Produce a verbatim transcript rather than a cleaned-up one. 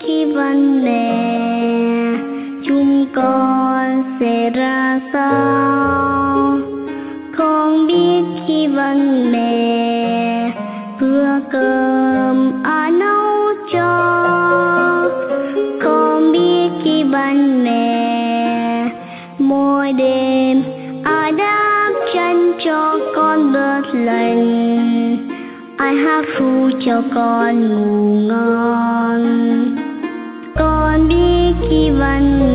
khi vấn đề chúng con sẽ ra sao, không biết khi vấn đề bữa cơm ai nấu cho, không biết khi vấn đề mỗi đêm ai đắp chăn cho con bớt lạnh, ai hát ru cho con ngủ ngon. Con biết khi vấn